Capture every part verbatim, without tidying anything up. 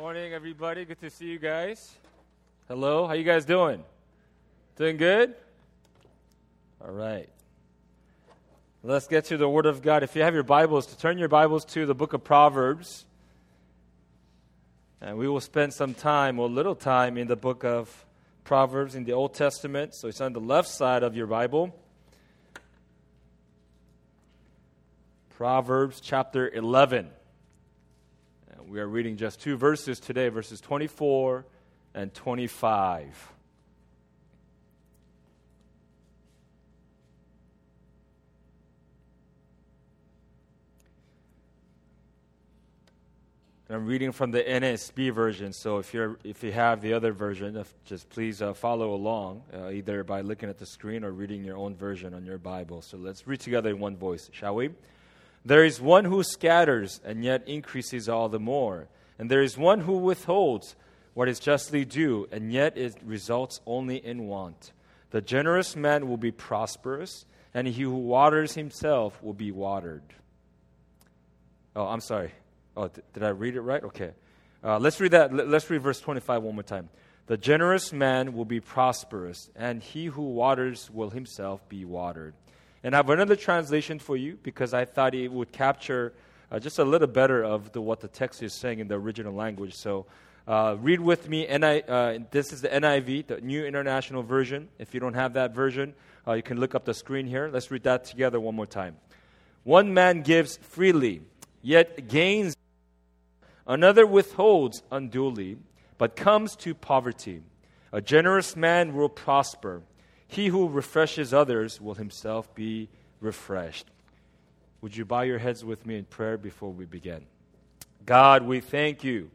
Morning, everybody. Good to see you guys. Hello. How you guys doing? Doing good? All right. Let's get to the Word of God. If you have your Bibles, to turn your Bibles to the book of Proverbs. And we will spend some time, or a little time, in the book of Proverbs in the Old Testament. So it's on the left side of your Bible. Proverbs chapter eleven. And we are reading just two verses today, verses twenty-four and twenty-five. I'm reading from the N A S B version, so if you're if you have the other version, if, just please uh, follow along, uh, either by looking at the screen or reading your own version on your Bible. So let's read together in one voice, shall we? There is one who scatters and yet increases all the more, and there is one who withholds what is justly due, and yet it results only in want. The generous man will be prosperous, and he who waters himself will be watered. Oh, I'm sorry. Oh, th- did I read it right? Okay. Uh, let's read that. L- let's read verse twenty-five one more time. The generous man will be prosperous, and he who waters will himself be watered. And I have another translation for you because I thought it would capture uh, just a little better of the, what the text is saying in the original language. So uh, read with me. N I, uh, this is the N I V, the New International Version. If you don't have that version, uh, you can look up the screen here. Let's read that together one more time. One man gives freely, yet gains. Another withholds unduly, but comes to poverty. A generous man will prosper. He who refreshes others will himself be refreshed. Would you bow your heads with me in prayer before we begin? God, we thank you.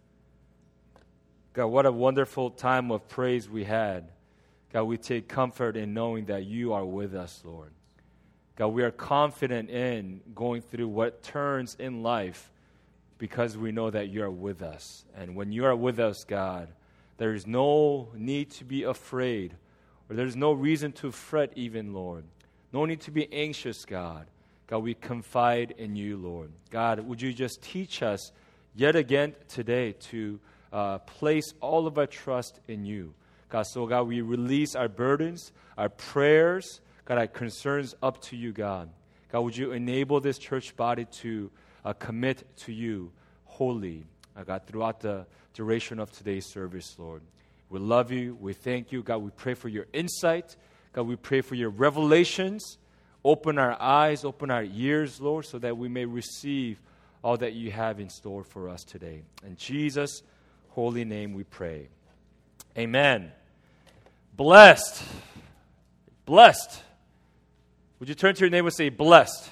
God, what a wonderful time of praise we had. God, we take comfort in knowing that you are with us, Lord. God, we are confident in going through what turns in life, because we know that you are with us. And when you are with us, God, there is no need to be afraid, or there's no reason to fret even, Lord. No need to be anxious, God. God, we confide in you, Lord. God, would you just teach us yet again today to uh, place all of our trust in you. God, so God, we release our burdens, our prayers, God, our concerns up to you, God. God, would you enable this church body to Uh, commit to you wholly, uh, God, throughout the duration of today's service, Lord. We love you. We thank you. God, we pray for your insight. God, we pray for your revelations. Open our eyes, open our ears, Lord, so that we may receive all that you have in store for us today. In Jesus' holy name we pray. Amen. Blessed. Blessed. Would you turn to your neighbor and say, blessed?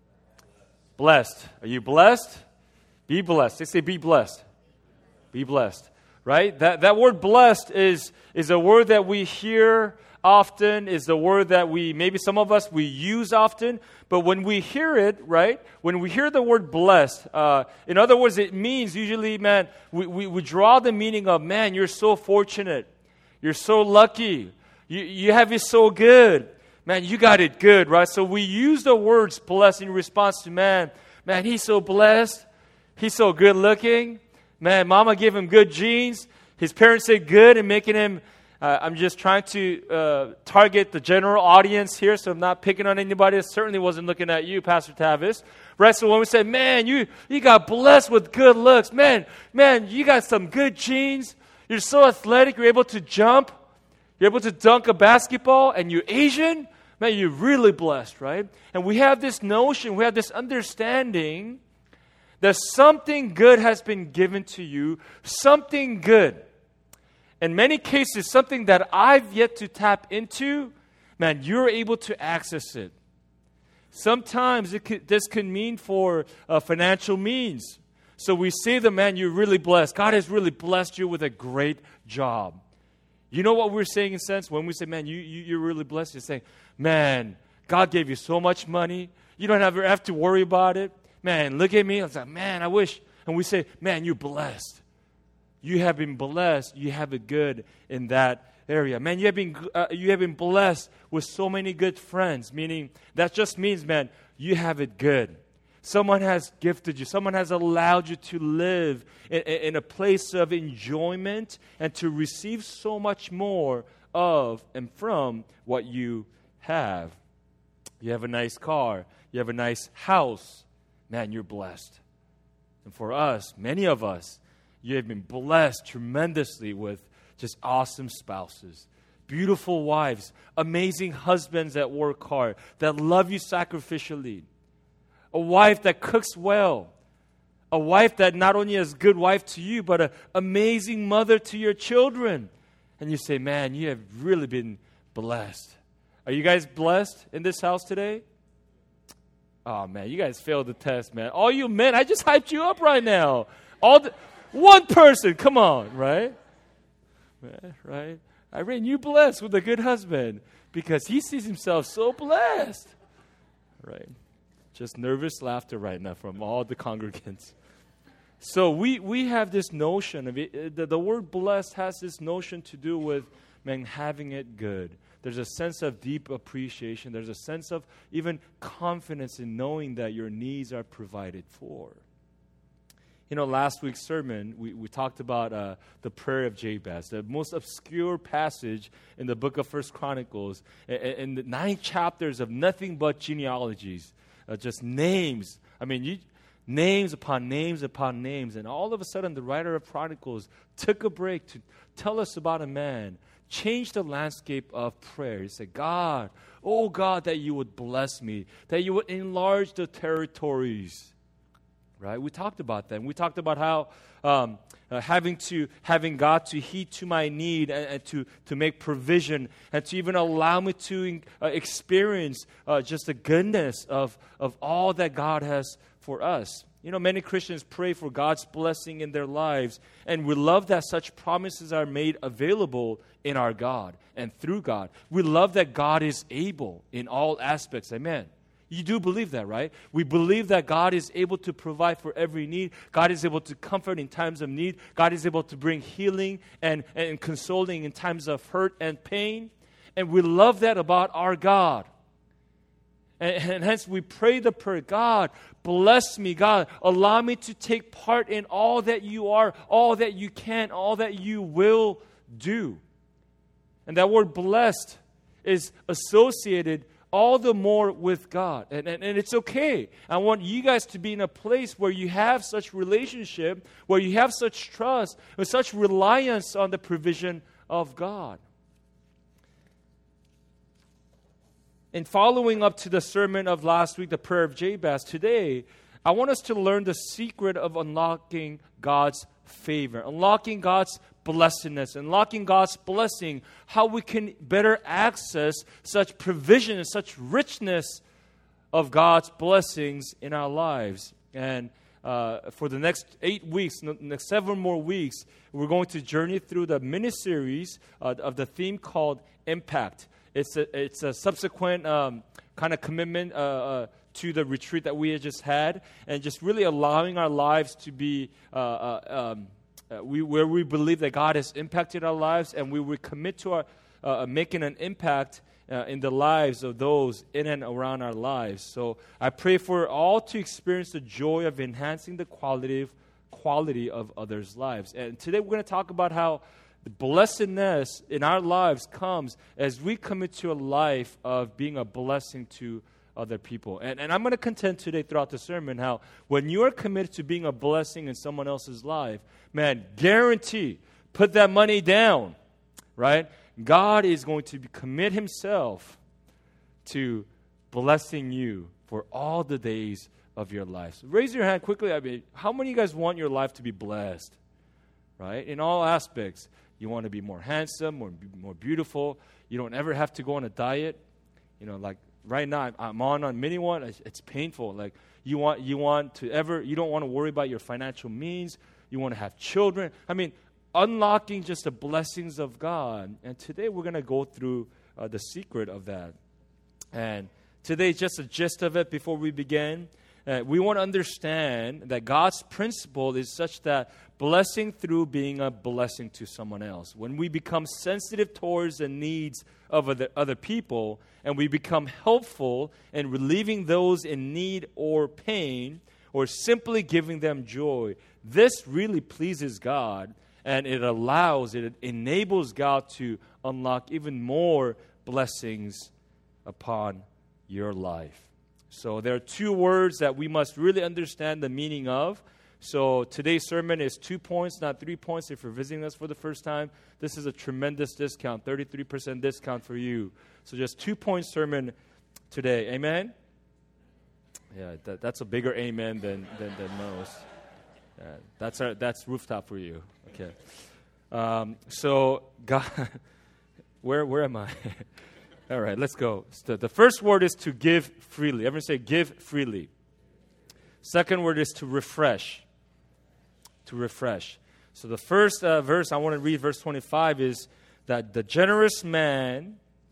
Blessed. Are you blessed? Be blessed. They say be blessed. Be blessed. Right? That that word blessed is, is a word that we hear often, is the word that we, maybe some of us, we use often. But when we hear it, right? When we hear the word blessed, uh, in other words, it means usually, man, we, we, we draw the meaning of, man, you're so fortunate. You're so lucky. You, you have it so good. Man, you got it good, right? So we use the words blessed in response to, man, man, he's so blessed. He's so good looking. Man, mama gave him good genes. His parents said good and making him, uh, I'm just trying to uh, target the general audience here, so I'm not picking on anybody. I certainly wasn't looking at you, Pastor Tavis. Right? So when we say, man, you, you got blessed with good looks. Man, man, you got some good genes. You're so athletic. You're able to jump. You're able to dunk a basketball, and you're Asian. Man, you're really blessed, right? And we have this notion, we have this understanding that something good has been given to you, something good. In many cases, something that I've yet to tap into, man, you're able to access it. Sometimes it could, this can mean for uh, financial means. So we say that, man, you're really blessed. God has really blessed you with a great job. You know what we're saying in a sense? When we say, man, you, you, you're really blessed, you're saying, man, God gave you so much money. You don't ever have to worry about it. Man, look at me. I was like, man, I wish. And we say, man, you're blessed. You have been blessed. You have it good in that area. Man, you have been uh, you have been blessed with so many good friends. Meaning, that just means, man, you have it good. Someone has gifted you. Someone has allowed you to live in, in a place of enjoyment and to receive so much more of and from what you have. You have a nice car. You have a nice house. Man, you're blessed. And for us, many of us, you have been blessed tremendously with just awesome spouses, beautiful wives, amazing husbands that work hard, that love you sacrificially. A wife that cooks well. A wife that not only is a good wife to you, but an amazing mother to your children. And you say, man, you have really been blessed. Are you guys blessed in this house today? Oh, man, you guys failed the test, man. All you men, I just hyped you up right now. All the, one person, come on, right? Right? Irene, you blessed with a good husband because he sees himself so blessed. Right? Just nervous laughter right now from all the congregants. So we, we have this notion of it. The, the word blessed has this notion to do with, man, having it good. There's a sense of deep appreciation. There's a sense of even confidence in knowing that your needs are provided for. You know, last week's sermon, we, we talked about uh, the prayer of Jabez, the most obscure passage in the book of First Chronicles, in, in the nine chapters of nothing but genealogies. Uh, just names. I mean, you, names upon names upon names. And all of a sudden, the writer of Chronicles took a break to tell us about a man, changed the landscape of prayer. He said, God, oh God, that you would bless me, that you would enlarge the territories. Right? We talked about that. We talked about how um, uh, having to having God to heed to my need and, and to, to make provision and to even allow me to uh, experience uh, just the goodness of, of all that God has for us. You know, many Christians pray for God's blessing in their lives, and we love that such promises are made available in our God and through God. We love that God is able in all aspects. Amen. You do believe that, right? We believe that God is able to provide for every need. God is able to comfort in times of need. God is able to bring healing and, and consoling in times of hurt and pain. And we love that about our God. And, and hence we pray the prayer, God, bless me, God, allow me to take part in all that you are, all that you can, all that you will do. And that word blessed is associated all the more with God. And, and, and it's okay. I want you guys to be in a place where you have such relationship, where you have such trust, and such reliance on the provision of God. In following up to the sermon of last week, the prayer of Jabez, today, I want us to learn the secret of unlocking God's favor, unlocking God's blessedness, unlocking God's blessing, how we can better access such provision and such richness of God's blessings in our lives. And uh, for the next eight weeks, next seven more weeks, we're going to journey through the mini-series uh, of the theme called Impact. It's a, it's a subsequent um, kind of commitment uh, uh, to the retreat that we had just had, and just really allowing our lives to be uh, uh, um, Uh, we, where we believe that God has impacted our lives, and we will commit to our, uh, making an impact uh, in the lives of those in and around our lives. So I pray for all to experience the joy of enhancing the quality of, quality of others' lives. And today we're going to talk about how the blessedness in our lives comes as we commit to a life of being a blessing to other people. And, and I'm going to contend today throughout the sermon how when you are committed to being a blessing in someone else's life, man, guarantee, put that money down, right? God is going to commit himself to blessing you for all the days of your life. So raise your hand quickly. I mean, how many of you guys want your life to be blessed, right? In all aspects. You want to be more handsome, more, more beautiful. You don't ever have to go on a diet. You know, like, right now, I'm on on mini one. It's, it's painful. Like you want, you want to ever. You don't want to worry about your financial means. You want to have children. I mean, unlocking just the blessings of God. And today we're going to go through uh, the secret of that. And today, just a gist of it before we begin. uh, we want to understand that God's principle is such that blessing through being a blessing to someone else. When we become sensitive towards the needs of other, other people, and we become helpful in relieving those in need or pain, or simply giving them joy, this really pleases God, and it allows, it enables God to unlock even more blessings upon your life. So there are two words that we must really understand the meaning of. So today's sermon is two points, not three points. If you're visiting us for the first time, this is a tremendous discount, thirty-three percent discount for you. So just two-point sermon today. Amen? Yeah, that, that's a bigger amen than, than, than most. Uh, that's our, that's rooftop for you. Okay. Um, so God, where where am I? All right, let's go. So the first word is to give freely. Everyone say give freely. Second word is to refresh. To refresh. So the first uh, verse I want to read, verse twenty-five, is that the generous man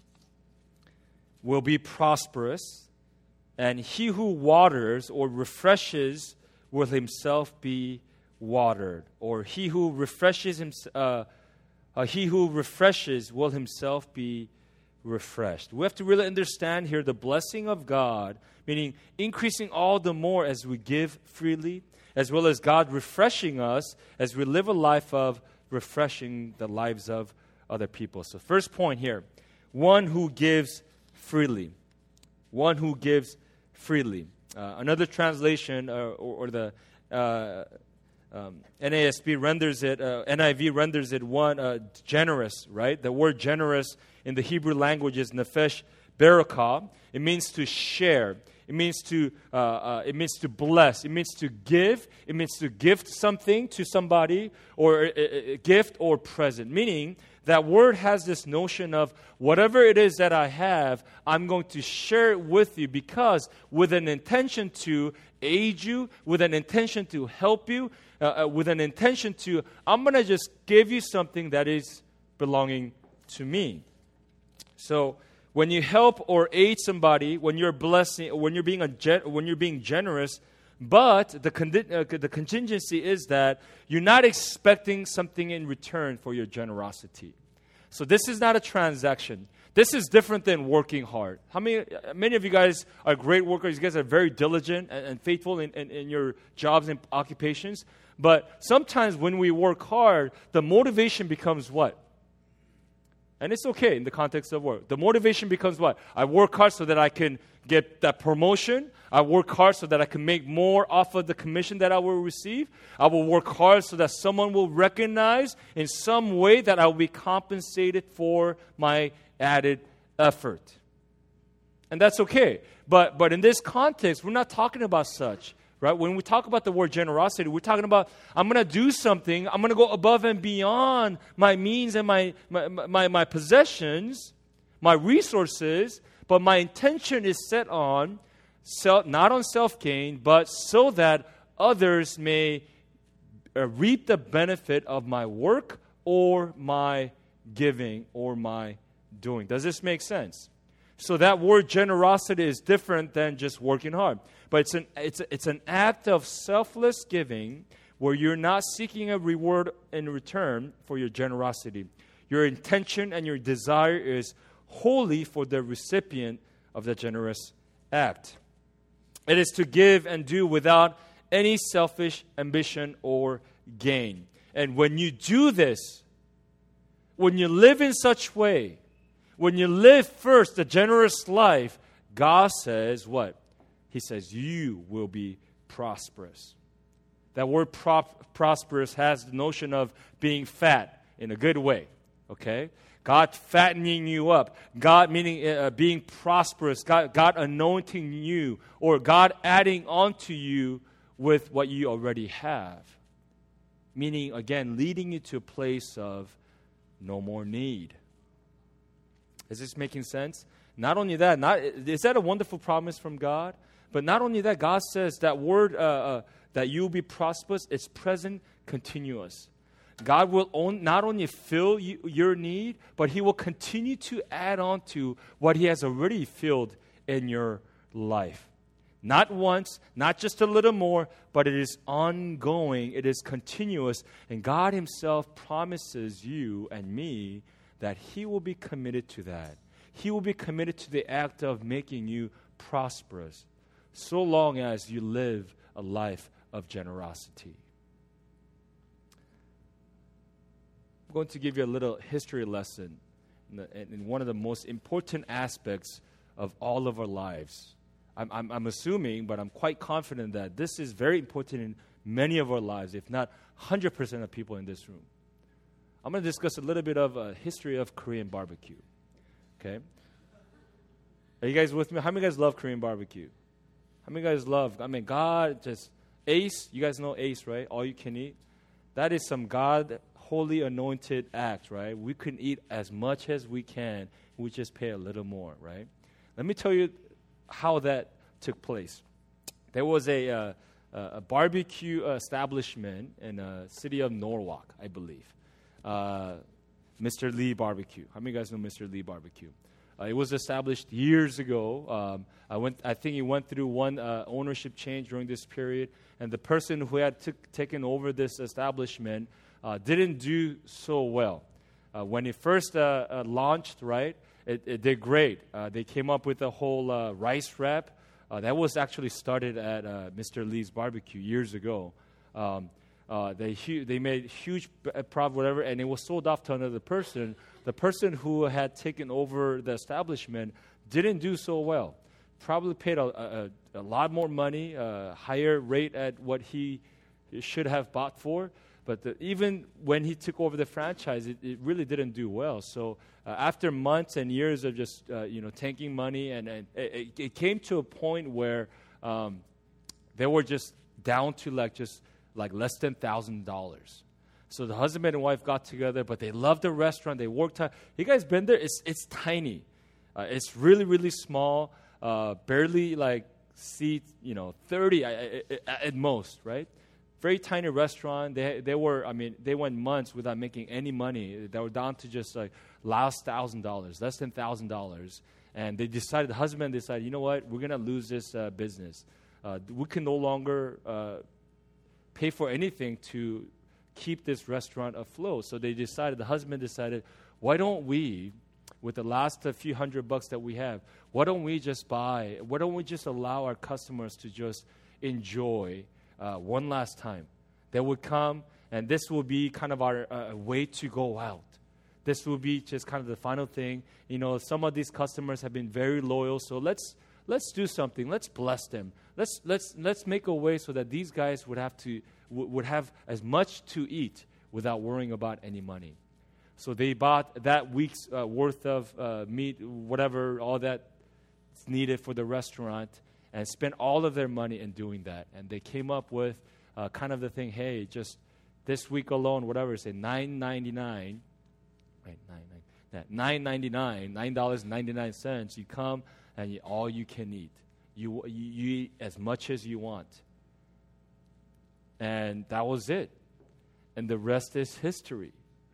will be prosperous, and he who waters or refreshes will himself be watered. Or he who refreshes him, uh, uh, he who refreshes will himself be refreshed. We have to really understand here the blessing of God, meaning increasing all the more as we give freely, as well as God refreshing us as we live a life of refreshing the lives of other people. So first point here, one who gives freely. One who gives freely. Uh, another translation, uh, or, or the uh, um, N A S B renders it, uh, N I V renders it one uh, generous, right? The word generous in the Hebrew language is nefesh barakah. It means to share. It means to uh, uh, it means to bless. It means to give. It means to gift something to somebody, or a, a gift or present. Meaning that word has this notion of whatever it is that I have, I'm going to share it with you, because with an intention to aid you, with an intention to help you, uh, uh, with an intention to, I'm going to just give you something that is belonging to me. So when you help or aid somebody, when you're blessing, when you're being a gen- when you're being generous, but the condi- uh, the contingency is that you're not expecting something in return for your generosity. So this is not a transaction. This is different than working hard. How many many of you guys are great workers? You guys are very diligent and, and faithful in, in, in your jobs and occupations. But sometimes when we work hard, the motivation becomes what? And it's okay in the context of work. The motivation becomes what? I work hard so that I can get that promotion. I work hard so that I can make more off of the commission that I will receive. I will work hard so that someone will recognize in some way that I will be compensated for my added effort. And that's okay. But but in this context, we're not talking about such. Right? When we talk about the word generosity, we're talking about I'm going to do something. I'm going to go above and beyond my means and my, my, my, my possessions, my resources, but my intention is set on, self, not on self-gain, but so that others may uh, reap the benefit of my work or my giving or my doing. Does this make sense? So that word generosity is different than just working hard. But it's an it's a, it's an act of selfless giving where you're not seeking a reward in return for your generosity. Your intention and your desire is wholly for the recipient of the generous act. It is to give and do without any selfish ambition or gain. And when you do this, when you live in such way, when you live first the generous life, God says what? He says you will be prosperous. That word prop, prosperous has the notion of being fat in a good way. Okay? God fattening you up. God meaning uh, being prosperous. God, God anointing you. Or God adding onto you with what you already have. Meaning, again, leading you to a place of no more need. Is this making sense? Not only that, not is that a wonderful promise from God? But not only that, God says that word uh, uh, that you will be prosperous, it's present continuous. God will own, not only fill you, your need, but He will continue to add on to what He has already filled in your life. Not once, not just a little more, but it is ongoing, it is continuous. And God himself promises you and me that he will be committed to that. He will be committed to the act of making you prosperous, so long as you live a life of generosity. I'm going to give you a little history lesson in, the, in one of the most important aspects of all of our lives. I'm, I'm, I'm assuming, but I'm quite confident that this is very important in many of our lives, if not one hundred percent of people in this room. I'm going to discuss a little bit of a history of Korean barbecue. Okay? Are you guys with me? How many guys love Korean barbecue? How many guys love, I mean, God just, Ace, you guys know Ace, right? All you can eat. That is some God holy anointed act, right? We can eat as much as we can. We just pay a little more, right? Let me tell you how that took place. There was a, uh, a barbecue establishment in the city of Norwalk, I believe. Uh, Mister Lee Barbecue. How many guys know Mister Lee Barbecue? Uh, it was established years ago. Um, I went. I think it went through one uh, ownership change during this period, and the person who had t- taken over this establishment uh, didn't do so well. Uh, when it first uh, uh, launched, right, it, it did great. Uh, they came up with a whole uh, rice wrap. Uh, that was actually started at uh, Mister Lee's Barbecue years ago. Um, uh, they hu- they made huge b- profit, whatever, and it was sold off to another person. The person who had taken over the establishment didn't do so well. Probably paid a, a, a lot more money, a higher rate at what he should have bought for. But the, even when he took over the franchise, it, it really didn't do well. So uh, after months and years of just uh, you know tanking money, and, and it, it came to a point where um, they were just down to like just like less than thousand dollars. So the husband and wife got together, but they loved the restaurant. They worked hard. You guys been there? It's it's tiny. Uh, it's really really small. Uh, barely like seats, you know, thirty uh, at most, right? Very tiny restaurant. They they were, I mean, they went months without making any money. They were down to just like last thousand dollars, less than thousand dollars. And they decided, the husband decided, you know what, we're gonna lose this uh, business. Uh, we can no longer uh, pay for anything to keep this restaurant afloat. So they decided, the husband decided, why don't we, with the last uh, few hundred bucks that we have, why don't we just buy, why don't we just allow our customers to just enjoy uh, one last time? They would come, and this will be kind of our uh, way to go out. This will be just kind of the final thing. You know, some of these customers have been very loyal, so let's let's do something. Let's bless them. Let's let's let's make a way so that these guys would have to would have as much to eat without worrying about any money. So they bought that week's uh, worth of uh, meat, whatever, all that's needed for the restaurant, and spent all of their money in doing that. And they came up with uh, kind of the thing, hey, just this week alone, whatever, say nine ninety-nine, right, nine, nine, nine ninety-nine, nine dollars and ninety-nine cents. You come and you, all you can eat. You, you you eat as much as you want. And that was it. And the rest is history.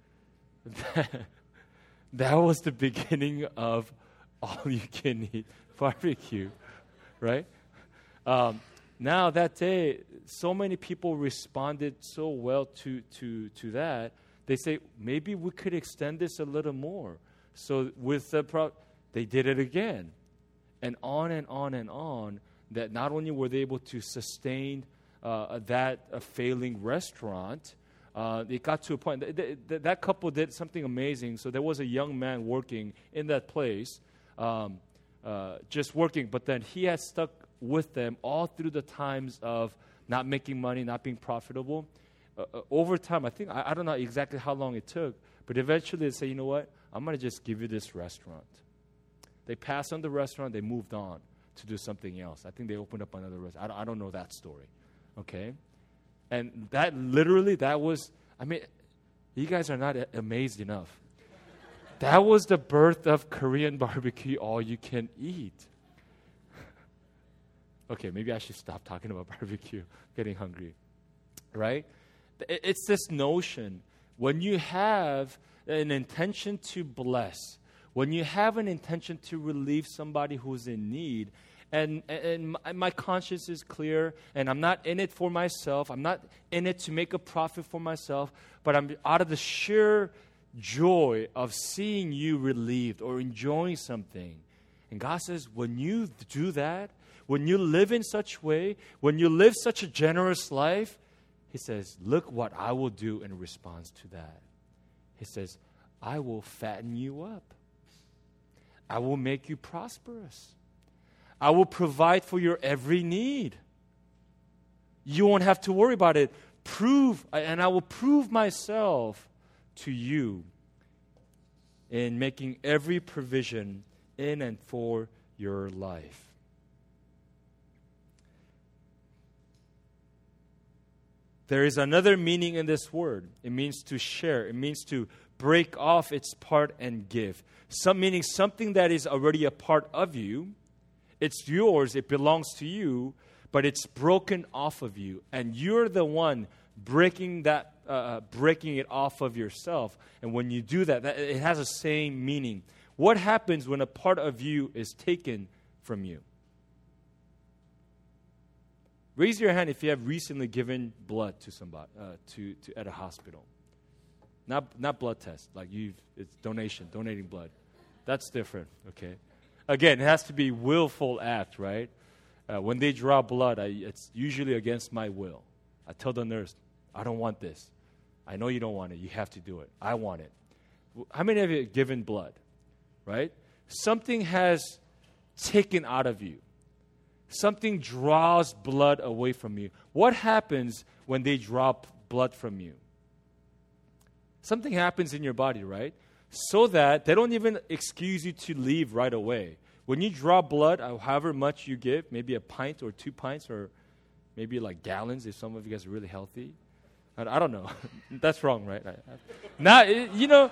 That was the beginning of all-you-can-eat barbecue, right? Um, now, that day, so many people responded so well to, to, to that, they say, maybe we could extend this a little more. So with the pro- they did it again. And on and on and on, that not only were they able to sustain Uh, that uh, failing restaurant, uh, it got to a point. Th- th- th- that couple did something amazing. So there was a young man working in that place, um, uh, just working. But then he had stuck with them all through the times of not making money, not being profitable. Uh, uh, over time, I think, I, I don't know exactly how long it took, but eventually they say, you know what, I'm going to just give you this restaurant. They passed on the restaurant, they moved on to do something else. I think they opened up another restaurant. I don't, I don't know that story. Okay, and that literally, that was, I mean, you guys are not a- amazed enough. That was the birth of Korean barbecue, all you can eat. Okay, maybe I should stop talking about barbecue, getting hungry, right? It's this notion, when you have an intention to bless, when you have an intention to relieve somebody who's in need, and, and my, my conscience is clear, and I'm not in it for myself. I'm not in it to make a profit for myself, but I'm out of the sheer joy of seeing you relieved or enjoying something. And God says, when you do that, when you live in such a way, when you live such a generous life, He says, look what I will do in response to that. He says, I will fatten you up. I will make you prosperous. I will provide for your every need. You won't have to worry about it. Prove, and I will prove myself to you in making every provision in and for your life. There is another meaning in this word. It means to share. It means to break off its part and give. Some meaning something that is already a part of you. It's yours. It belongs to you, but it's broken off of you, and you're the one breaking that, uh, breaking it off of yourself. And when you do that, that, it has the same meaning. What happens when a part of you is taken from you? Raise your hand if you have recently given blood to somebody, uh, to, to at a hospital. Not not blood test, like you've it's donation, donating blood. That's different, okay? Again, it has to be willful act, right? Uh, when they draw blood, I, it's usually against my will. I tell the nurse, I don't want this. I know you don't want it. You have to do it. I want it. How many of you have given blood, right? Something has taken out of you. Something draws blood away from you. What happens when they draw blood from you? Something happens in your body, right? So that they don't even excuse you to leave right away. When you draw blood, however much you give, maybe a pint or two pints or maybe like gallons if some of you guys are really healthy. I, I don't know. That's wrong, right? I, I, now, you know...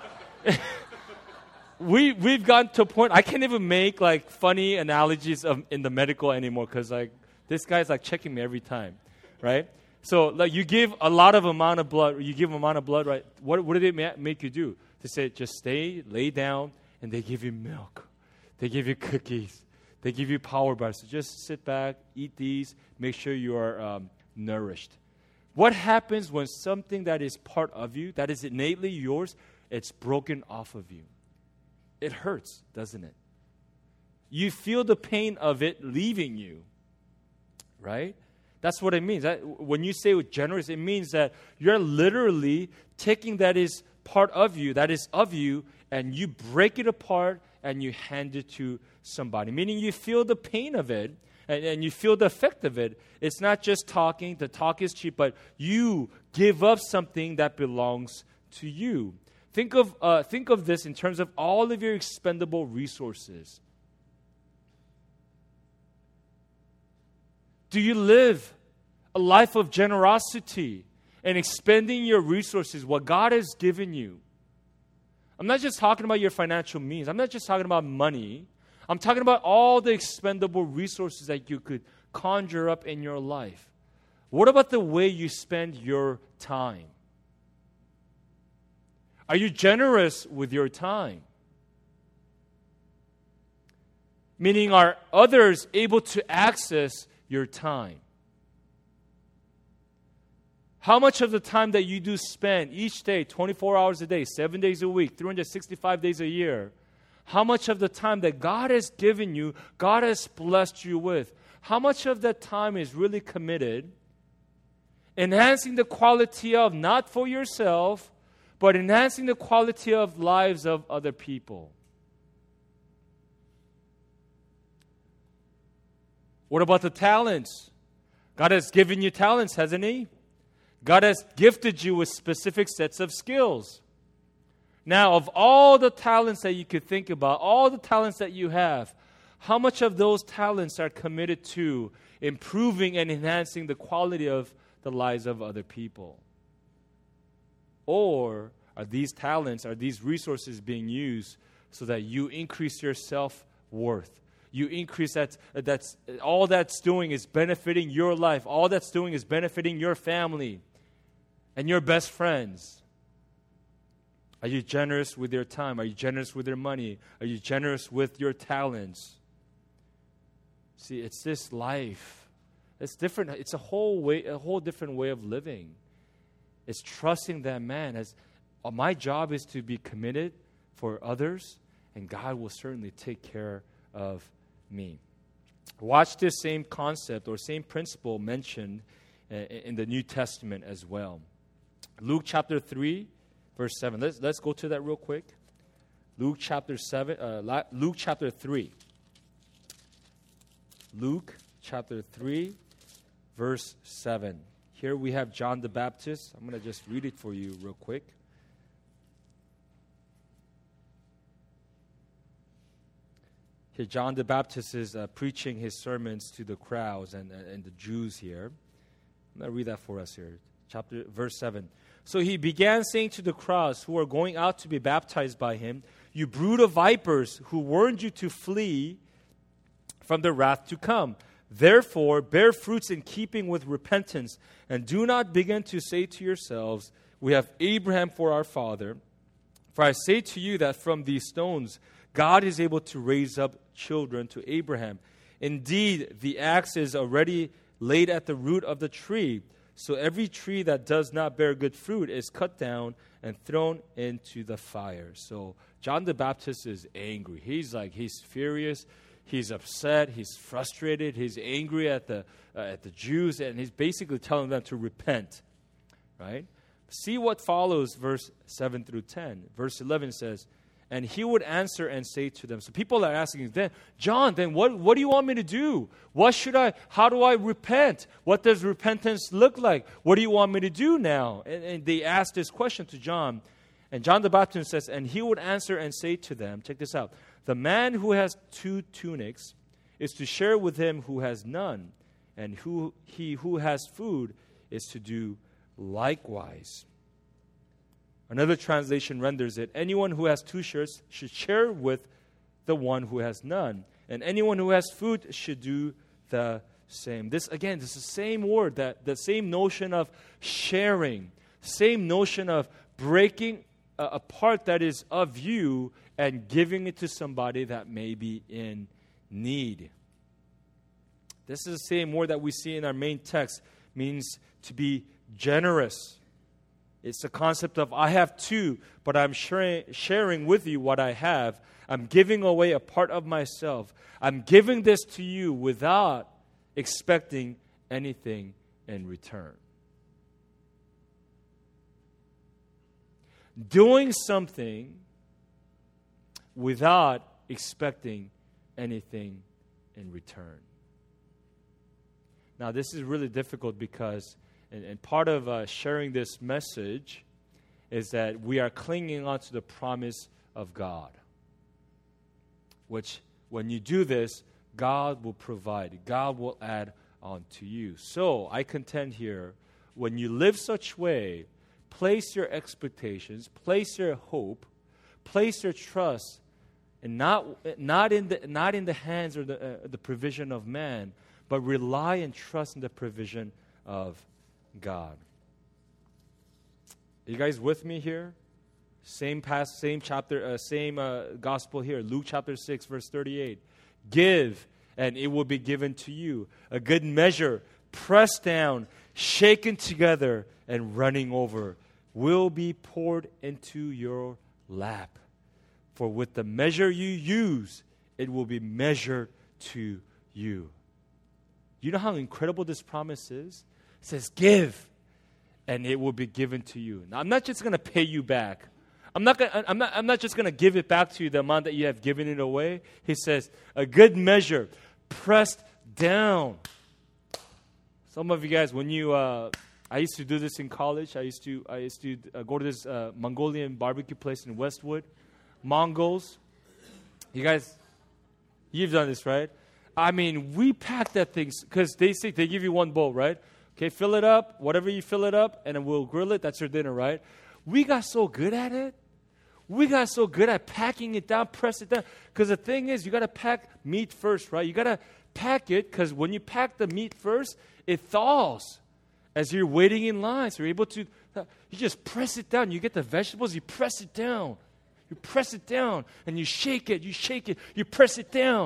We, we've gotten to a point, I can't even make like funny analogies of, in the medical anymore because like this guy's like checking me every time, right? So like you give a lot of amount of blood, you give amount of blood, right? What, what do they ma- make you do? They say just stay, lay down, and they give you milk. They give you cookies. They give you power bars. So just sit back, eat these, make sure you are um, nourished. What happens when something that is part of you, that is innately yours, it's broken off of you? It hurts, doesn't it? You feel the pain of it leaving you, right? That's what it means. That, when you say generous, it means that you're literally taking that is part of you, that is of you, and you break it apart and you hand it to somebody. Meaning you feel the pain of it and, and you feel the effect of it. It's not just talking. The talk is cheap, but you give up something that belongs to you. Think of uh, think of this in terms of all of your expendable resources. Do you live a life of generosity and expending your resources, what God has given you? I'm not just talking about your financial means. I'm not just talking about money. I'm talking about all the expendable resources that you could conjure up in your life. What about the way you spend your time? Are you generous with your time? Meaning, are others able to access your time? How much of the time that you do spend each day, twenty-four hours a day, seven days a week, three hundred sixty-five days a year, how much of the time that God has given you, God has blessed you with, how much of that time is really committed, enhancing the quality of, not for yourself, but enhancing the quality of lives of other people? What about the talents? God has given you talents, hasn't He? God has gifted you with specific sets of skills. Now, of all the talents that you could think about, all the talents that you have, how much of those talents are committed to improving and enhancing the quality of the lives of other people? Or are these talents, are these resources being used so that you increase your self-worth? You increase that, that's, all that's doing is benefiting your life. All that's doing is benefiting your family and your best friends. Are you generous with your time? Are you generous with your money? Are you generous with your talents? See, it's this life. It's different. It's a whole way, a whole different way of living. It's trusting that man as uh, my job is to be committed for others, and God will certainly take care of me. Watch this same concept or same principle mentioned uh, in the New Testament as well. Luke chapter three, verse seven. Let's let's go to that real quick. Luke chapter seven. Uh, Luke chapter three. Luke chapter three, verse seven. Here we have John the Baptist. I'm going to just read it for you real quick. Here, John the Baptist is uh, preaching his sermons to the crowds and, and, and the Jews here. I'm going to read that for us here. Chapter, verse seven. So he began saying to the crowds who were going out to be baptized by him, "You brood of vipers, who warned you to flee from the wrath to come. Therefore, bear fruits in keeping with repentance, and do not begin to say to yourselves, 'We have Abraham for our father.' For I say to you that from these stones God is able to raise up children to Abraham. Indeed, the axe is already laid at the root of the tree. So every tree that does not bear good fruit is cut down and thrown into the fire." So John the Baptist is angry. He's like, he's furious. He's upset. He's frustrated. He's angry at the uh, at the Jews, and he's basically telling them to repent. Right? See what follows, verse seven through ten. Verse eleven says, "And he would answer and say to them." So people are asking, then, "John, then what, what do you want me to do? What should I, how do I repent? What does repentance look like? What do you want me to do now?" And, and they asked this question to John. And John the Baptist says, "And he would answer and say to them," check this out, "The man who has two tunics is to share with him who has none, and who he who has food is to do likewise." Another translation renders it, "Anyone who has two shirts should share with the one who has none, and anyone who has food should do the same." This, again, this is the same word, that the same notion of sharing, same notion of breaking a, a part that is of you and giving it to somebody that may be in need. This is the same word that we see in our main text, means to be generous. It's the concept of, I have two, but I'm sharing, sharing with you what I have. I'm giving away a part of myself. I'm giving this to you without expecting anything in return. Doing something without expecting anything in return. Now, this is really difficult because And, and part of uh, sharing this message is that we are clinging on to the promise of God, which when you do this, God will provide. God will add on to you. So I contend here, when you live such way, place your expectations, place your hope, place your trust, and not not in the not in the hands or the uh, the provision of man, but rely and trust in the provision of God. Are you guys with me here? Same past, same chapter, uh, same uh, gospel here. Luke chapter six, verse thirty-eight. "Give, and it will be given to you. A good measure, pressed down, shaken together, and running over, will be poured into your lap. For with the measure you use, it will be measured to you." You know how incredible this promise is? It says, "Give, and it will be given to you." Now, I'm not just going to pay you back. I'm not, gonna, I'm not, I'm not just going to give it back to you, the amount that you have given it away. He says, a good measure, pressed down. Some of you guys, when you, uh, I used to do this in college. I used to, I used to uh, go to this uh, Mongolian barbecue place in Westwood. Mongols. You guys, you've done this, right? I mean, we pack that thing, because they say, they give you one bowl, right? Okay, fill it up, whatever you fill it up, and then we'll grill it. That's your dinner, right? We got so good at it. We got so good at packing it down, press it down. Because the thing is, you got to pack meat first, right? You got to pack it, because when you pack the meat first, it thaws as you're waiting in line. So you're able to, you just press it down. You get the vegetables, you press it down. You press it down, and you shake it, you shake it, you press it down.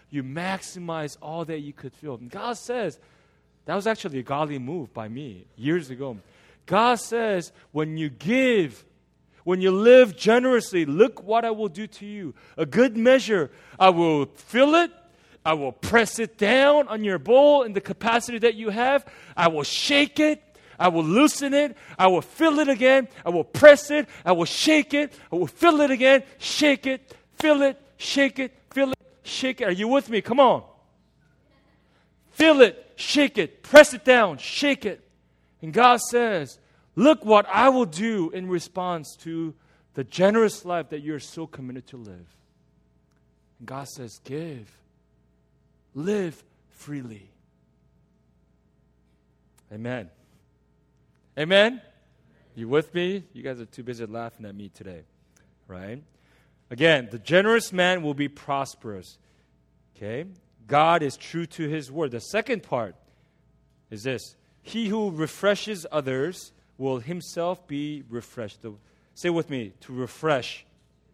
you maximize all that you could feel. And God says, that was actually a godly move by me years ago. God says, when you give, when you live generously, look what I will do to you. A good measure, I will fill it. I will press it down on your bowl in the capacity that you have. I will shake it. I will loosen it. I will fill it again. I will press it. I will shake it. I will fill it again. Shake it. Fill it. Shake it. Fill it. Shake it. Are you with me? Come on. Fill it. Shake it. Press it down. Shake it. And God says, look what I will do in response to the generous life that you're so committed to live. And God says, give. Live freely. Amen. Amen? You with me? You guys are too busy laughing at me today, right? Again, the generous man will be prosperous. Okay? God is true to his word. The second part is this. He who refreshes others will himself be refreshed. The, say with me, to refresh.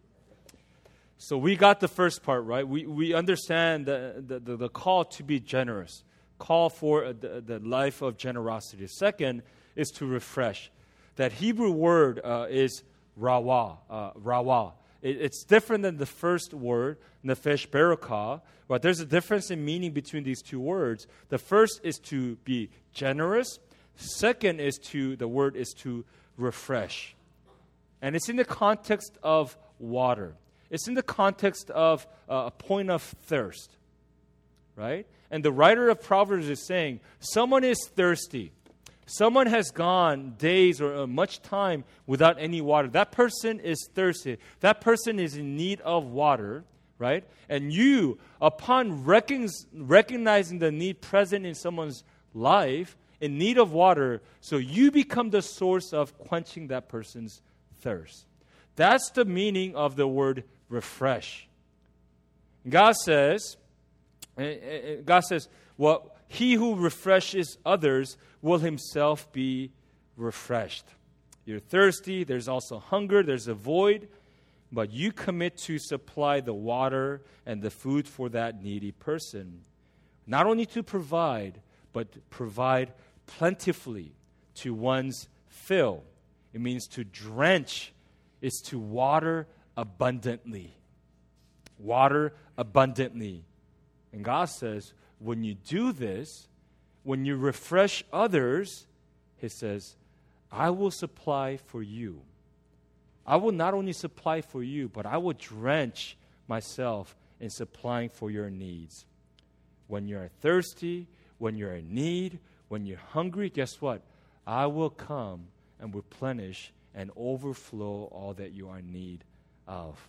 So we got the first part, right? We we understand the, the, the, the call to be generous. Call for uh, the, the life of generosity. Second is to refresh. That Hebrew word uh, is rawa. Uh, rawa. It, it's different than the first word, nefesh barakah. But there's a difference in meaning between these two words. The first is to be generous. Second is to, the word is to refresh. And it's in the context of water. It's in the context of uh, a point of thirst. Right? And the writer of Proverbs is saying, someone is thirsty. Someone has gone days or uh, much time without any water. That person is thirsty. That person is in need of water, right? And you, upon recon- recognizing the need present in someone's life, in need of water, so you become the source of quenching that person's thirst. That's the meaning of the word refresh. God says, God says, well, he who refreshes others will himself be refreshed. You're thirsty, there's also hunger, there's a void, but you commit to supply the water and the food for that needy person. Not only to provide, but provide plentifully to one's fill. It means to drench is to water abundantly. Water abundantly. And God says, when you do this, when you refresh others, He says, I will supply for you. I will not only supply for you, but I will drench myself in supplying for your needs. When you're thirsty, when you're in need, when you're hungry, guess what? I will come and replenish and overflow all that you are in need of.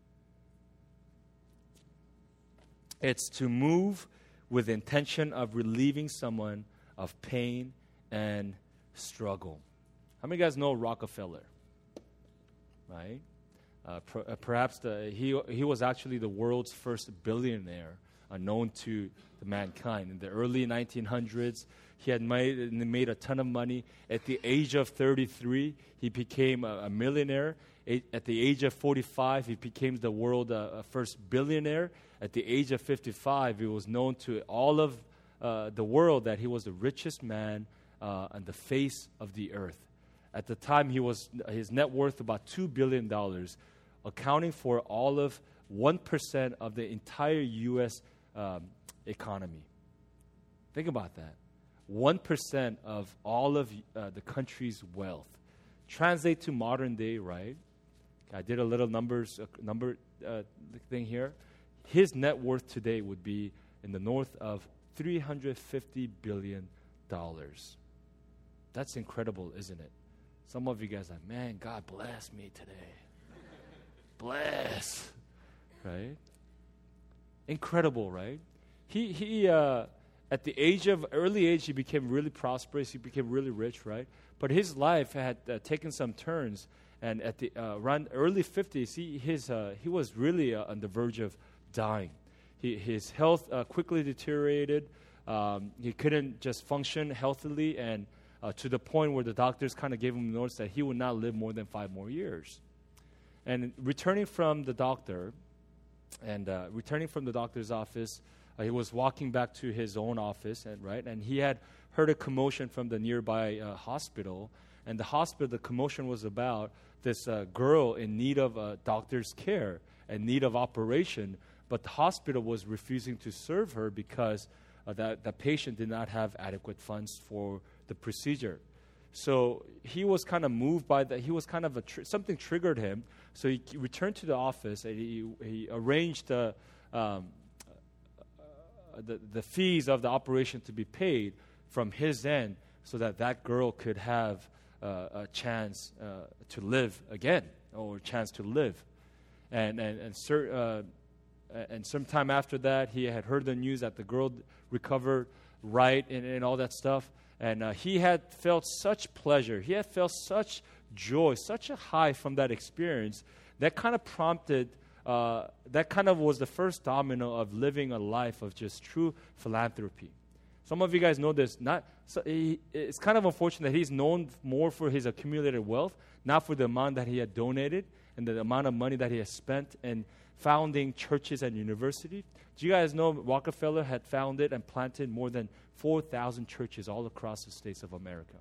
It's to move with the intention of relieving someone of pain and struggle. How many of you guys know Rockefeller? Right? Uh, per, uh, perhaps the, he he was actually the world's first billionaire uh, known to the mankind. In the early nineteen hundreds, he had made, made a ton of money. At the age of thirty-three, he became a, a millionaire. A, at the age of forty-five, he became the world's uh, first billionaire. At the age of fifty-five, it was known to all of uh, the world that he was the richest man uh, on the face of the earth. At the time, he was his net worth about two billion dollars, accounting for all of one percent of the entire U S um, economy. Think about that. one percent of all of uh, the country's wealth. Translate to modern day, right? I did a little numbers uh, number uh, thing here. His net worth today would be in the north of three hundred fifty billion dollars. That's incredible, isn't it? Some of you guys are like, man, God bless me today. Bless. Right? Incredible, right? He, he uh, at the age of, early age, he became really prosperous. He became really rich, right? But his life had uh, taken some turns. And at the uh, around early fifties, he, his, uh, he was really uh, on the verge of dying. He, his health uh, quickly deteriorated. Um, he couldn't just function healthily, and uh, to the point where the doctors kind of gave him notice that he would not live more than five more years. And returning from the doctor, and uh, returning from the doctor's office, Uh, he was walking back to his own office, and right, and he had heard a commotion from the nearby uh, hospital. And the hospital, the commotion was about this uh, girl in need of a doctor's care and need of operation, but the hospital was refusing to serve her because uh, that the patient did not have adequate funds for the procedure. So he was kind of moved by that. He was kind of a tr- something triggered him. So he returned to the office and he, he arranged the, um, uh, the the fees of the operation to be paid from his end, so that that girl could have uh, a chance uh, to live again, or a chance to live. And and and, cer- uh, and sometime after that, he had heard the news that the girl recovered right and, and all that stuff. And uh, he had felt such pleasure. He had felt such joy, such a high from that experience that kind of prompted, uh, that kind of was the first domino of living a life of just true philanthropy. Some of you guys know this. Not so he, it's kind of unfortunate that he's known more for his accumulated wealth, not for the amount that he had donated and the amount of money that he has spent in founding churches and universities. Do you guys know Rockefeller had founded and planted more than four thousand churches all across the states of America?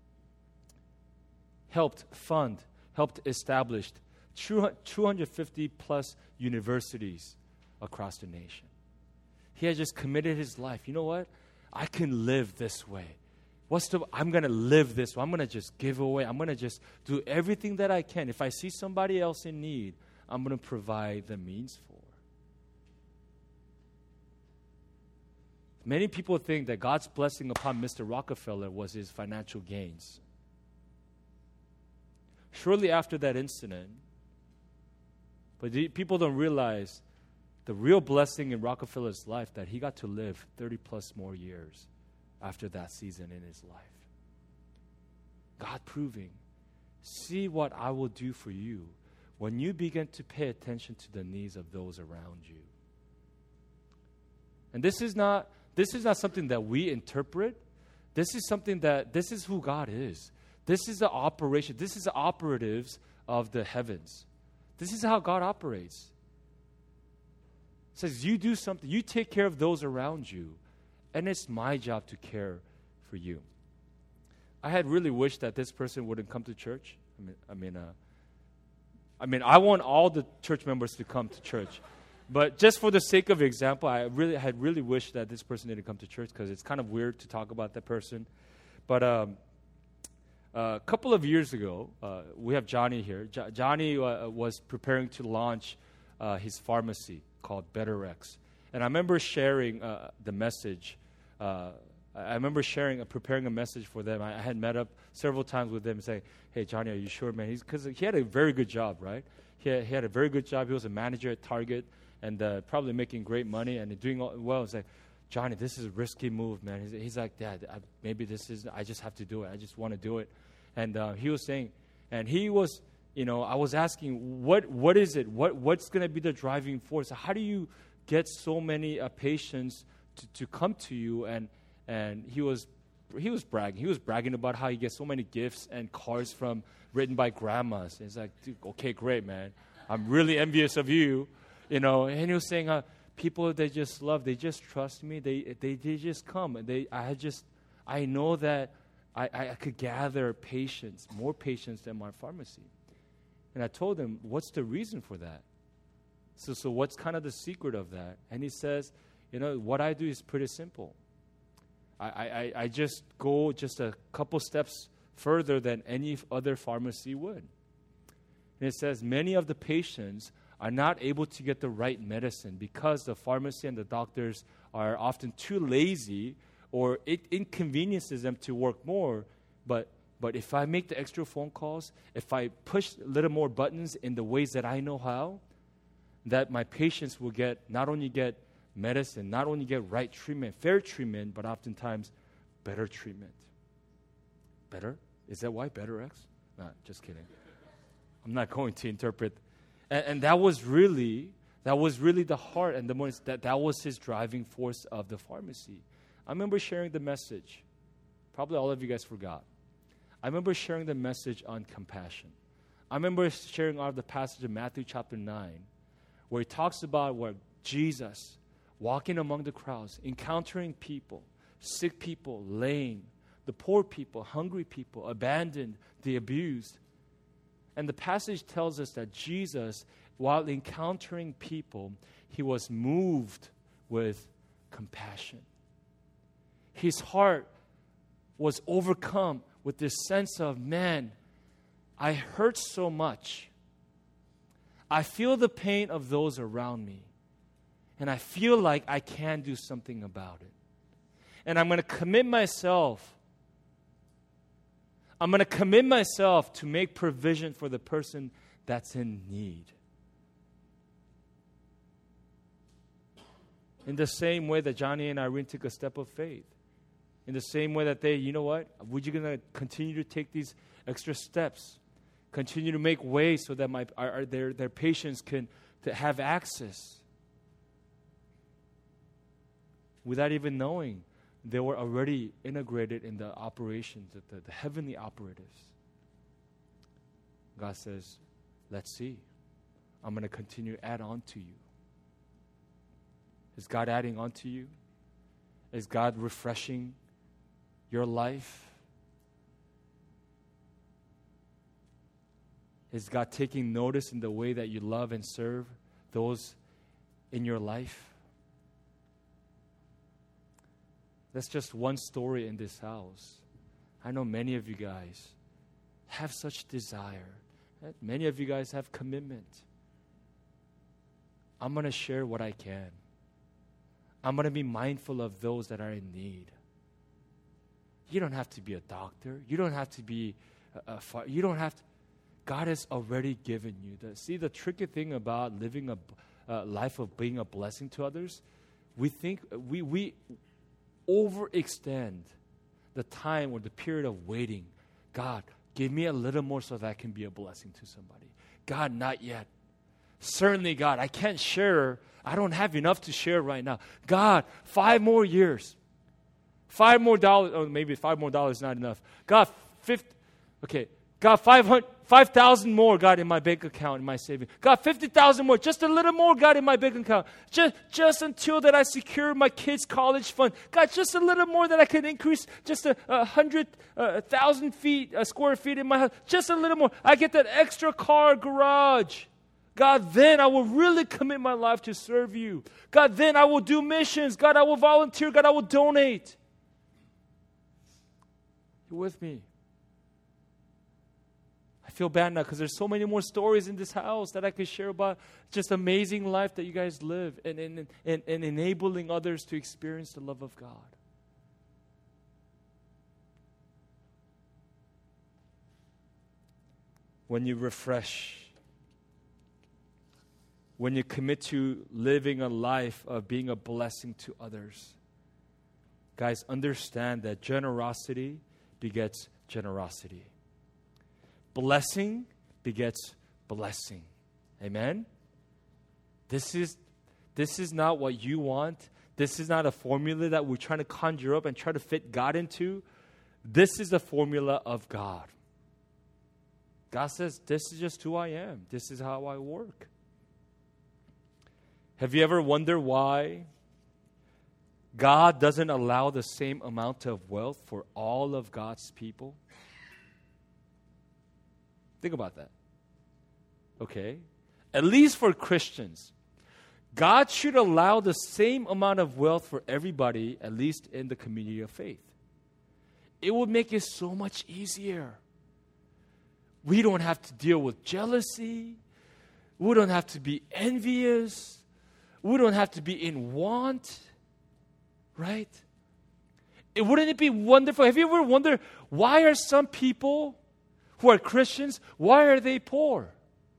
Helped fund, helped establish two hundred fifty plus universities across the nation. He had just committed his life. You know what? I can live this way. What's the, I'm going to live this way. I'm going to just give away. I'm going to just do everything that I can. If I see somebody else in need, I'm going to provide the means for. Many people think that God's blessing upon Mister Rockefeller was his financial gains. Shortly after that incident, but the, people don't realize the real blessing in Rockefeller's life, that he got to live thirty plus more years after that season in his life. God proving, see what I will do for you when you begin to pay attention to the needs of those around you. And this is not this is not something that we interpret. This is something that, this is who God is. This is the operation. This is the operatives of the heavens. This is how God operates. It says, you do something, you take care of those around you, and it's my job to care for you. I had really wished that this person wouldn't come to church. I mean, I mean, uh, I mean, I want all the church members to come to church, but just for the sake of example, I really had really wished that this person didn't come to church, because it's kind of weird to talk about that person. But um, a couple of years ago, uh, we have Johnny here. Jo- Johnny uh, was preparing to launch uh, his pharmacy called BetterX. And I remember sharing uh, the message. Uh, I remember sharing, uh, preparing a message for them. I, I had met up several times with them and saying, hey, Johnny, are you sure, man? Because he had a very good job, right? He had, he had a very good job. He was a manager at Target and uh, probably making great money and doing all, well. I was like, Johnny, this is a risky move, man. He's, he's like, Dad, I, maybe this is, I just have to do it. I just want to do it. And uh, he was saying, and he was, you know, I was asking, what, what is it? What, what's going to be the driving force? How do you get so many uh, patients to, to come to you? And and he was he was bragging. He was bragging about how he gets so many gifts and cards from written by grandmas. It's like, dude, okay, great, man. I'm really envious of you, you know. And he was saying, uh, people they just love, they just trust me. They they they just come. And they I just I know that I, I could gather patients, more patients than my pharmacy. And I told him, what's the reason for that? So, so what's kind of the secret of that? And he says, you know, what I do is pretty simple. I, I, I just go just a couple steps further than any other pharmacy would. And it says many of the patients are not able to get the right medicine because the pharmacy and the doctors are often too lazy, or it inconveniences them to work more. But but if I make the extra phone calls, if I push a little more buttons in the ways that I know how, that my patients will get, not only get medicine, not only get right treatment, fair treatment, but oftentimes better treatment. Better? Is that why BetterX? No, just kidding. I'm not going to interpret. And, and that was really, that was really the heart and the most, that, that was his driving force of the pharmacy. I remember sharing the message. Probably all of you guys forgot. I remember sharing the message on compassion. I remember sharing out of the passage of Matthew chapter nine, where he talks about where Jesus walking among the crowds, encountering people, sick people, lame, the poor people, hungry people, abandoned, the abused. And the passage tells us that Jesus, while encountering people, he was moved with compassion. His heart was overcome with this sense of, man, I hurt so much. I feel the pain of those around me. And I feel like I can do something about it. And I'm going to commit myself. I'm going to commit myself to make provision for the person that's in need. In the same way that Johnny and Irene took a step of faith. In the same way that they, you know what? Would you going to continue to take these extra steps? Continue to make ways so that my our, our, their, their patients can to have access. Without even knowing, they were already integrated in the operations, the, the, the heavenly operatives. God says, let's see. I'm going to continue to add on to you. Is God adding on to you? Is God refreshing your life? Is God taking notice in the way that you love and serve those in your life? That's just one story in this house. I know many of you guys have such desire. Many of you guys have commitment. I'm going to share what I can. I'm going to be mindful of those that are in need. You don't have to be a doctor. You don't have to be a, a far, you don't have to. God has already given you. The, see, the tricky thing about living a uh, life of being a blessing to others, we think we we overextend the time or the period of waiting. God, give me a little more so that I can be a blessing to somebody. God, not yet. Certainly, God, I can't share. I don't have enough to share right now. God, five more years. Five more dollars. Oh, maybe five more dollars is not enough. God, fifty. Okay. God, five hundred, five thousand more, God, in my bank account, in my savings. God, fifty thousand more, just a little more, God, in my bank account. Just, just until that I secure my kids' college fund. God, just a little more that I can increase just a, a hundred, a thousand feet, a square feet in my house. Just a little more. I get that extra car garage. God, then I will really commit my life to serve you. God, then I will do missions. God, I will volunteer. God, I will donate. You with me? I feel bad now because there's so many more stories in this house that I could share about just amazing life that you guys live and, and, and, and enabling others to experience the love of God. When you refresh, when you commit to living a life of being a blessing to others, guys, understand that generosity begets generosity. Blessing begets blessing. Amen? This is, this is not what you want. This is not a formula that we're trying to conjure up and try to fit God into. This is the formula of God. God says, this is just who I am. This is how I work. Have you ever wondered why God doesn't allow the same amount of wealth for all of God's people? Think about that. Okay? At least for Christians, God should allow the same amount of wealth for everybody, at least in the community of faith. It would make it so much easier. We don't have to deal with jealousy. We don't have to be envious. We don't have to be in want. Right? It, wouldn't it be wonderful? Have you ever wondered why are some people who are Christians, why are they poor?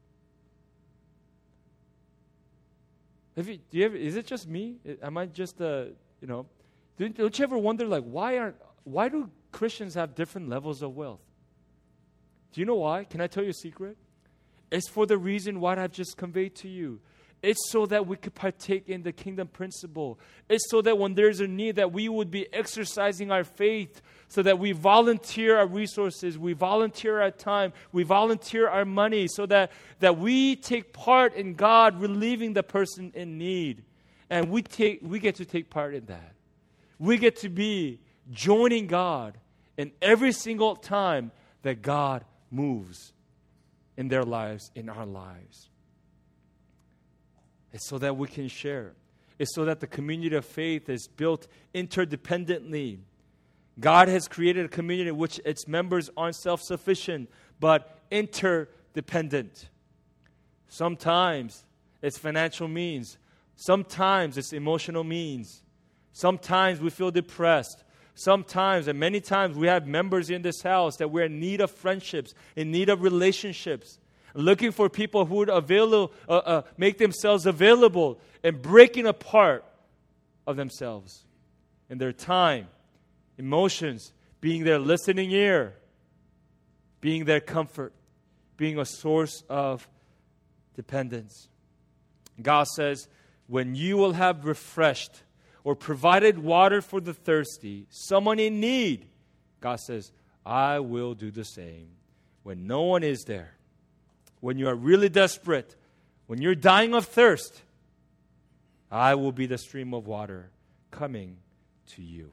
Have you, do you ever, is it just me? Am I just, uh, you know, don't, don't you ever wonder, like, why aren't, why do Christians have different levels of wealth? Do you know why? Can I tell you a secret? It's for the reason what I've just conveyed to you. It's so that we could partake in the kingdom principle. It's so that when there's a need that we would be exercising our faith, so that we volunteer our resources, we volunteer our time, we volunteer our money, so that, that we take part in God relieving the person in need. And we take we get to take part in that. We get to be joining God in every single time that God moves in their lives, in our lives. It's so that we can share. It's so that the community of faith is built interdependently. God has created a community in which its members aren't self-sufficient, but interdependent. Sometimes it's financial means. Sometimes it's emotional means. Sometimes we feel depressed. Sometimes, and many times, we have members in this house that we're in need of friendships, in need of relationships, looking for people who would avail- uh, uh, make themselves available and breaking apart of themselves in their time, emotions, being their listening ear, being their comfort, being a source of dependence. God says, when you will have refreshed or provided water for the thirsty, someone in need, God says, I will do the same. When no one is there, when you are really desperate, when you're dying of thirst, I will be the stream of water coming to you.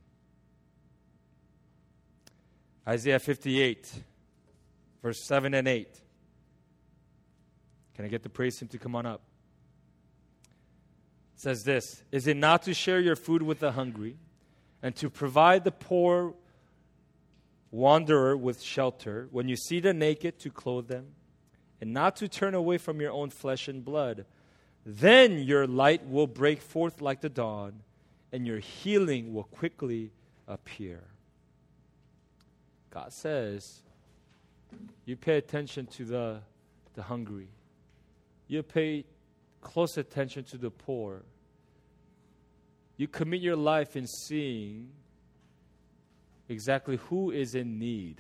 Isaiah fifty-eight, verse seven and eight. Can I get the praise team to come on up? It says this, is it not to share your food with the hungry and to provide the poor wanderer with shelter, when you see the naked to clothe them, and not to turn away from your own flesh and blood? Then your light will break forth like the dawn, and your healing will quickly appear. God says, you pay attention to the, the hungry. You pay close attention to the poor. You commit your life in seeing exactly who is in need.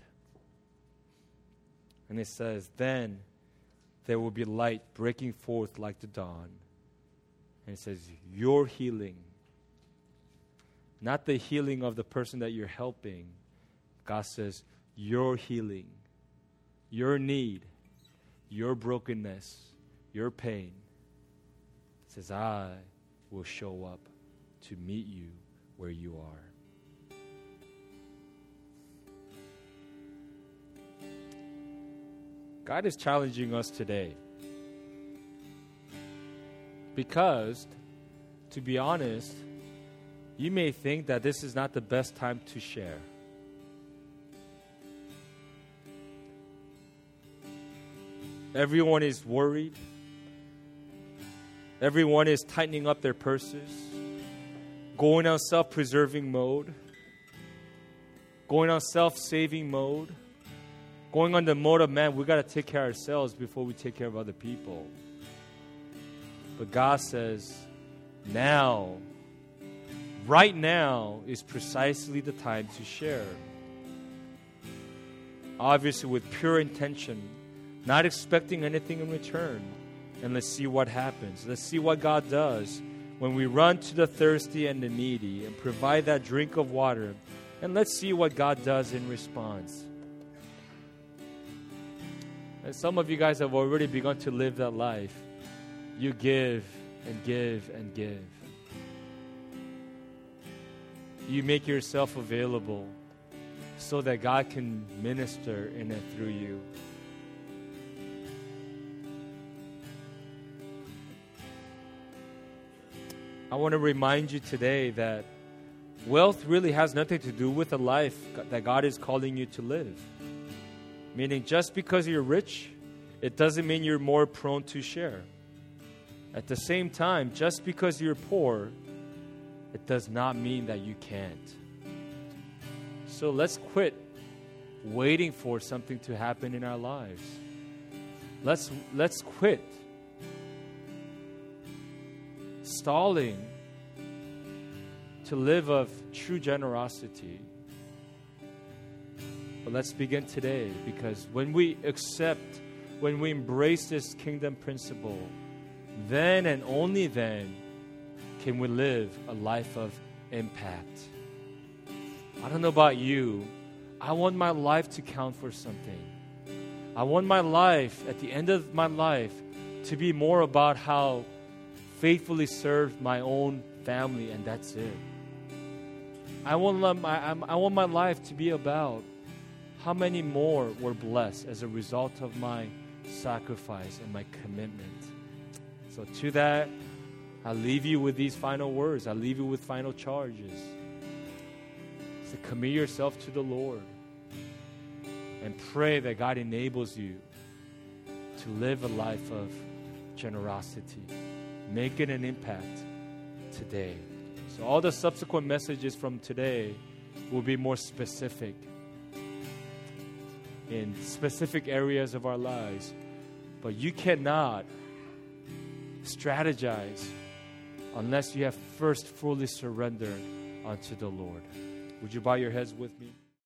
And it says, then there will be light breaking forth like the dawn. And it says, your healing, not the healing of the person that you're helping. God says, your healing, your need, your brokenness, your pain, says, I will show up to meet you where you are. God is challenging us today because, to be honest, you may think that this is not the best time to share. Everyone is worried. Everyone is tightening up their purses, going on self-preserving mode, going on self-saving mode, going on the mode of, man, we got to take care of ourselves before we take care of other people. But God says, now, right now is precisely the time to share. Obviously with pure intention, not expecting anything in return. And let's see what happens. Let's see what God does when we run to the thirsty and the needy and provide that drink of water. And let's see what God does in response. And some of you guys have already begun to live that life. You give and give and give. You make yourself available so that God can minister in and through you. I want to remind you today that wealth really has nothing to do with the life that God is calling you to live. Meaning, just because you're rich, it doesn't mean you're more prone to share. At the same time, just because you're poor, it does not mean that you can't. So let's quit waiting for something to happen in our lives. Let's let's quit stalling to live of true generosity. But let's begin today, because when we accept, when we embrace this kingdom principle, then and only then can we live a life of impact. I don't know about you. I want my life to count for something. I want my life, at the end of my life, to be more about how faithfully served my own family, and that's it. I want my, I want my life to be about how many more were blessed as a result of my sacrifice and my commitment. So to that, I leave you with these final words. I leave you with final charges. So commit yourself to the Lord and pray that God enables you to live a life of generosity. Make it an impact today. So all the subsequent messages from today will be more specific in specific areas of our lives. But you cannot strategize unless you have first fully surrendered unto the Lord. Would you bow your heads with me?